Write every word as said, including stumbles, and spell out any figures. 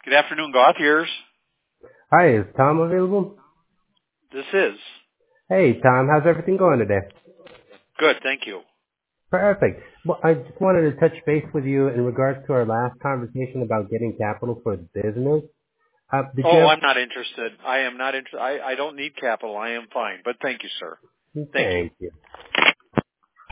Good afternoon, Gauthiers. Hi, is Tom available? This is. Hey, Tom, how's everything going today? Good, thank you. Perfect. Well, I just wanted to touch base with you in regards to our last conversation about getting capital for the business. Uh, did you Oh, have... I'm not interested. I am not interested. I, I don't need capital. I am fine. But thank you, sir. Thank you. Thank you.